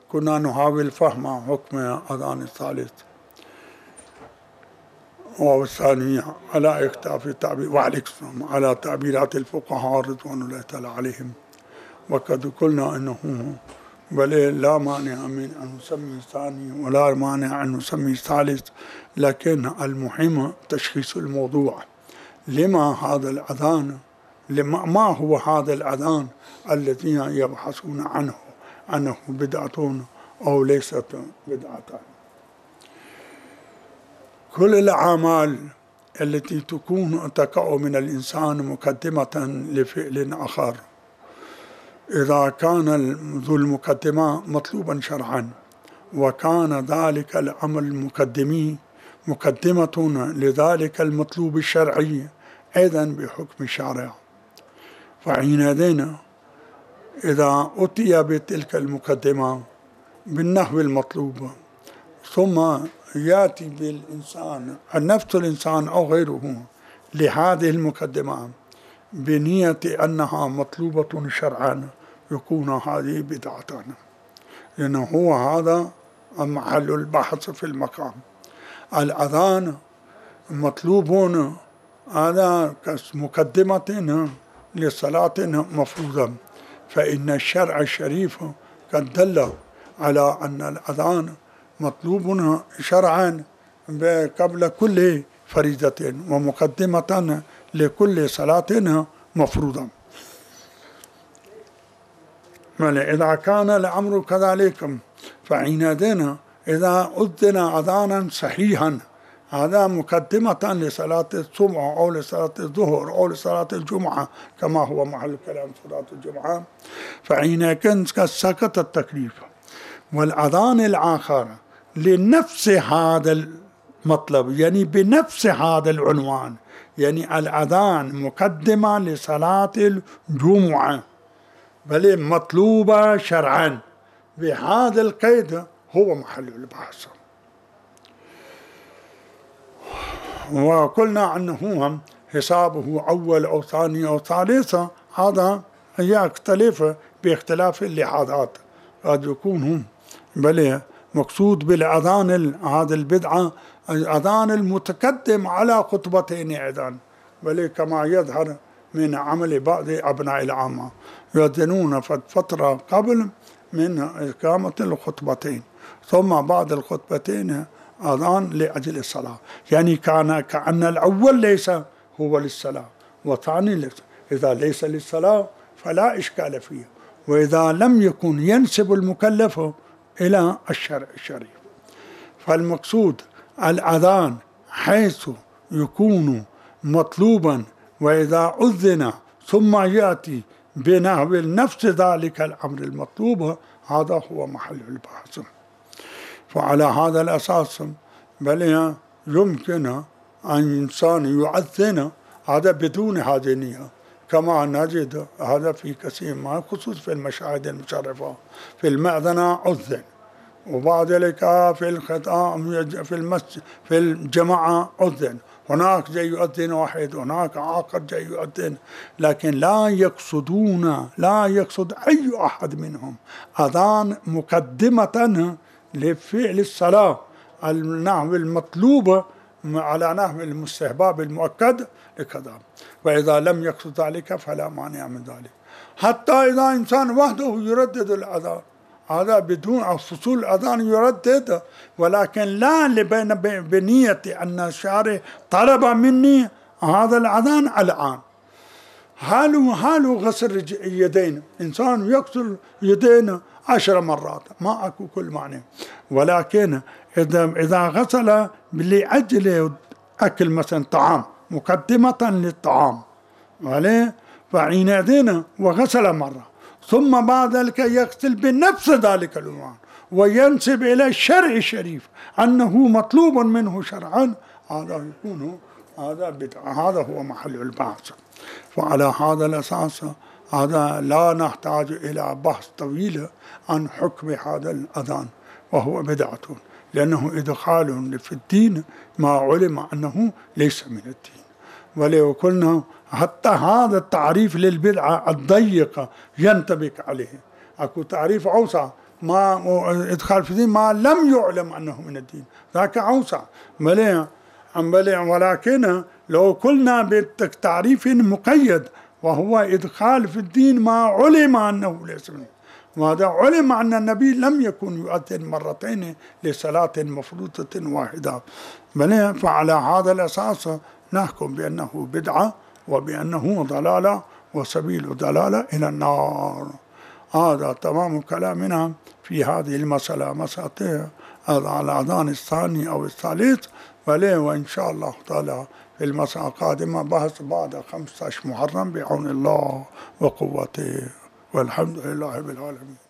كنا نحاول فهم حكم أذان الثالث والثاني على اختلاف التعبير وعليكم على تعبيرات الفقهاء رضوان الله تعالى عليهم. وقد قلنا أنه بل لا مانع من أن نسمي الثاني ولا مانع أن نسمي الثالث، لكن المهم تشخيص الموضوع. لما هذا الأذان؟ ما هو هذا الأذان الذي يبحثون عنه أنه بدعة أو ليست بدعة؟ كل الأعمال التي تقع من الإنسان مقدمة لفعل آخر، إذا كان ذو المقدمة مطلوبا شرعا وكان ذلك العمل مقدمة لذلك المطلوب الشرعي أيضا بحكم الشارع، فحينئذ إذا أتي بتلك المقدمة بالنحو المطلوب ثم يأتي بالإنسان نفس الإنسان أو غيره لهذه المقدمة بنية أنها مطلوبة شرعا، يكون هذه بدعة، لأنه هو هذا محل البحث في المقام. الأذان مطلوب هذا كمقدمة لصلاة مفروضة، فإن الشرع الشريف قد دل على أن الأذان مطلوب شرعا قبل كل فريضة ومقدمة لكل صلاة مفروضة. إذا كان الأمر كذلك فحينئذ إذا أذن أذانا صحيحا هذا مقدمة لصلاة الصبح أو لصلاة الظهر أو لصلاة الجمعة كما هو محل كلام صلاة الجمعة، فحينئذ سقط التكليف. والأذان الآخر لنفس هذا المطلب يعني بنفس هذا العنوان، يعني الأذان مقدمة لصلاة الجمعة بل مطلوبة شرعا، بهذا القيد هو محل البحث. وقلنا أنه حسابه أول أو ثاني أو ثالث هذا يختلف باختلاف اللحاظات، قد يكون بل مقصود بالأذان هذا البدعة الأذان المتقدم على خطبتين أيضا، بل كما يظهر من عمل بعض أبناء العامة يؤذنون فترة قبل من إقامة الخطبتين ثم بعد الخطبتين أذان لأجل الصلاة، يعني كأن الأول ليس هو للصلاة والثاني ليس. إذا ليس للصلاة فلا إشكال فيه، وإذا لم يكن ينسب المكلف إلى الشرع الشريف. فالمقصود الأذان حيث يكون مطلوبا وإذا أذن ثم يأتي بنحو نفس ذلك الأمر المطلوب هذا هو محل البحث. فعلى هذا الأساس بل يمكن أن إنسان يؤذن هذا بدون هذه النية، كما نجد هذا في كثير ما خصوص في المشاهد المشرفة في المأذنة أذن، وبعد ذلك في الختام في المسجد في الجماعة أذن، هناك جاي يؤذن واحد هناك آخر جاي يؤذن، لكن لا يقصد أي أحد منهم أذان مقدمة لفعل الصلاة النحو المطلوب على نحو المستحباب المؤكد لكذا. وإذا لم يقصد ذلك فلا مانع من ذلك. حتى إذا إنسان وحده يردد الأذان هذا بدون فصول الأذان يردد، ولكن لا بنية أن الشارع طلب مني هذا الأذان الآن. حال غسل اليدين، إنسان يغسل يدين 10 مرات ما أكو كل معنى، ولكن إذا غسل لأجل أكل مثلا طعام مقدمة للطعام عليه فحينئذ وغسل مرة ثم بعد ذلك يغسل بنفس ذلك العنوان وينسب إلى الشرع الشريف أنه مطلوب منه شرعا، هذا يكون هذا بدعة، هذا هو محل البحث. وعلى هذا الأساس هذا لا نحتاج إلى بحث طويل عن حكم هذا الأذان وهو بدعة، لأنه إدخال في الدين ما علم أنه ليس من الدين. ولو قلنا حتى هذا التعريف للبدعة الضيقة ينطبق عليه، أكو تعريف أوسع ما إدخال في الدين ما لم يعلم أنه من الدين، ذاك أوسع. ولكن لو قلنا بتعريف مقيد وهو إدخال في الدين ما علم أنه ليس منه، وهذا علم أن النبي لم يكن يؤذن مرتين لصلاة مفروضة واحدة، فعلى هذا الأساس نحكم بأنه بدعة وبأنه ضلالة وسبيل ضلالة إلى النار. هذا تمام كلامنا في هذه المسألة، مسألة على الأذان الثاني أو الثالث، وإن شاء الله تعالى في المسألة القادمة بحث بعد 15 محرم بعون الله وقوته، والحمد لله رب العالمين.